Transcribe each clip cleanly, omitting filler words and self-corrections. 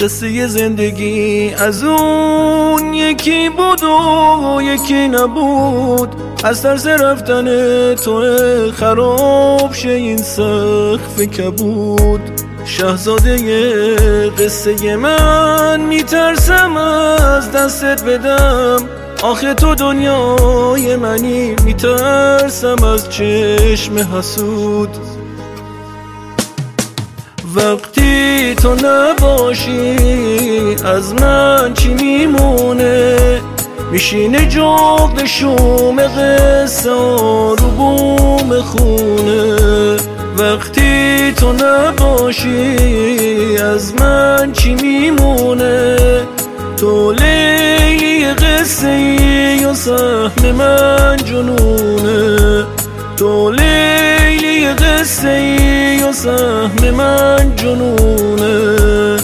قصه زندگی از اون یکی بود و یکی نبود، از ترس رفتن تو خراب شه این سقف کبود. شاهزاده قصه من میترسم از دستت بدم، آخه تو دنیای منی، میترسم از چشم حسود. وقتی تو نباشی از من چی میمونه، میشینه جغد شوم قصه رو بوم خونه. وقتی تو نباشی از من چی میمونه، تو لیلی قصه ای و سهم من جنونه. تو لیلی قصه ای و سهم من جنونه.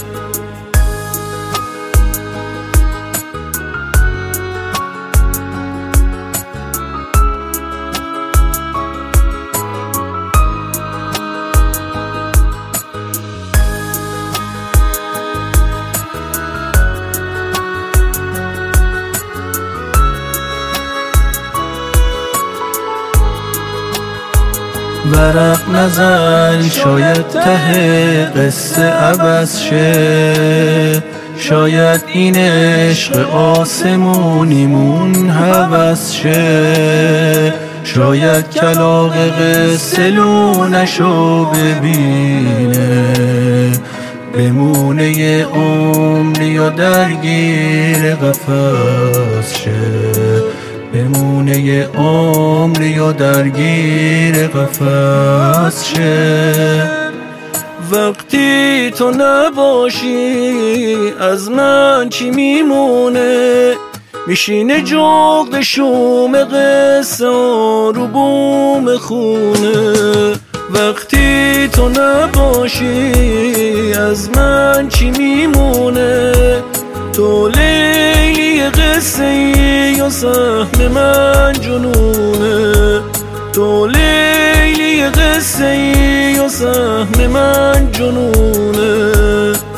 ورق نزن شاید ته قصه عوض شه، شاید این عشق آسمونیمون هوس شه، شاید کلاغ قصه لونشو ببینه، بمونه یه عمری یا درگیر قفس شه، بمونه یه عمری یا درگیر قفس شه. وقتی تو نباشی از من چی میمونه، میشینه جغد شوم قصه رو بوم خونه. وقتی تو نباشی از من چی میمونه، تو لیلی قصه ای و سهم من جنونه. تو لیلی قصه ای و سهم من جنونه.